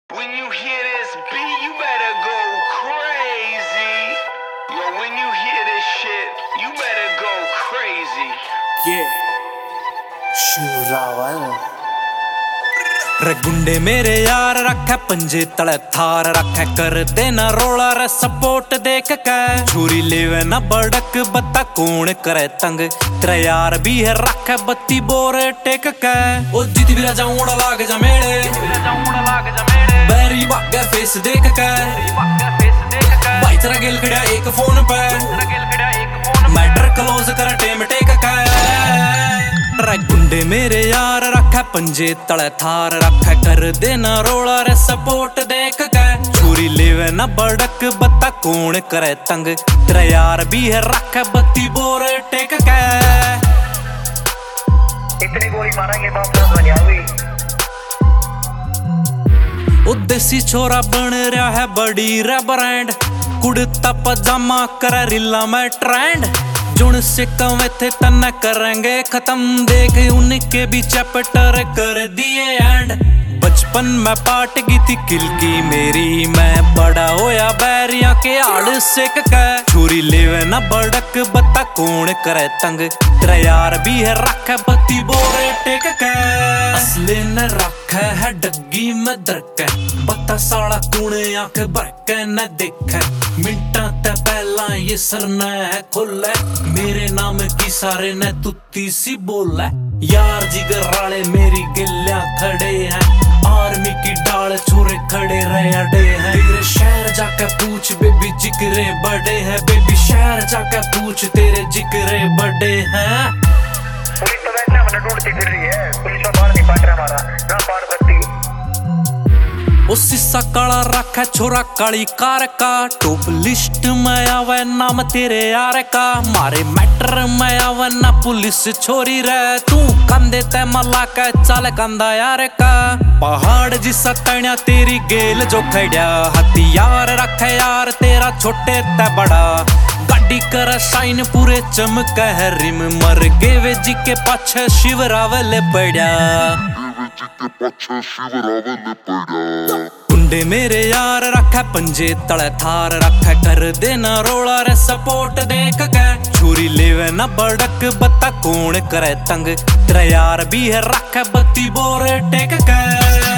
When you hear this beat, you better go crazy. Yo, when you hear this shit, you better go crazy. Yeah, शिवरावल रे गुंडे मेरे यार रखे पंजे तले थार रखे कर देना रोला रे सपोर्ट देख के छुरी लेवे ना बड़क बता कौन करे तंग तेरा यार भी है रखे बत्ती बोर टेक के ओ जीती भी जाऊं उड़ा लाग जा मेरे बैरी बागे फेस देख के भाई तेरा गिल खड़ा एक फोन पे मैटर क्लोज कर टेम टेक के गुंडे मेरे यार रखे पंजे तले थार रखे कर देना रोला रे सपोर्ट देख के छुरी लेवे ना बड़क बता कौन करे तंग तेरा यार भी है रखे बत्ती बोर टेक के इतनी गोली मारेंगे बाप बनिया हुई ओ देसी छोरा बन रहा है बड़ी रे ब्रांड कुड़ता पजामा करे रिला में ट्रेंड जुन से कमे थे तना करेंगे खत्म देख उनके भी चैप्टर कर दिए एंड बचपन में पाट गई थी किल की मेरी मैं बड़ा होया बैरिया के आड़ सेक के छुरी लेवे ना बड़क बता कौन करे तंग तेरा यार भी है रखे बत्ती बोरे टेक के असले न रखे है डग्गी में दरके बता साड़ा कूने आंख बरके न देखे मिनटा ते पहला ये सरना है खुले मेरे नाम की सारे ने तुत्ती सी बोले यार जिगर राले मेरी गिल्लियां खड़े हैं आर्मी की डाल छोरे खड़े रहे अड़े हैं तेरे शहर जाके पूछ बेबी जिक्रे बड़े हैं बेबी शहर जाके पूछ तेरे जिक्रे बड़े हैं पुलिस तो वैसे हमने ढूंढती फिर रही है पुलिस का बाहर नहीं पाट रहा हमारा ना पार सकती ओ सिस्सा काला रखा छोरा काली कार का टॉप लिस्ट में आवे नाम तेरे यार का मारे मैटर में आवे ना पुलिस छोरी रे तू कंधे ते मला के चल कंधा यार का पहाड़ जिसा तण्या तेरी गेल जो खड़ा हथियार रखे यार तेरा छोटे ते बड़ा गाड़ी कर शाइन पूरे चमक है रिम मर गेवे जी के पाछे शिवरावल पड़ा गुंडे मेरे यार रखे पंजे तले थार रखे कर देना रोला रे सपोर्ट देख के छुरी लेवे ना बड़क बता कौन करे तंग तेरा यार भी है रखे बत्ती बोरे टेक के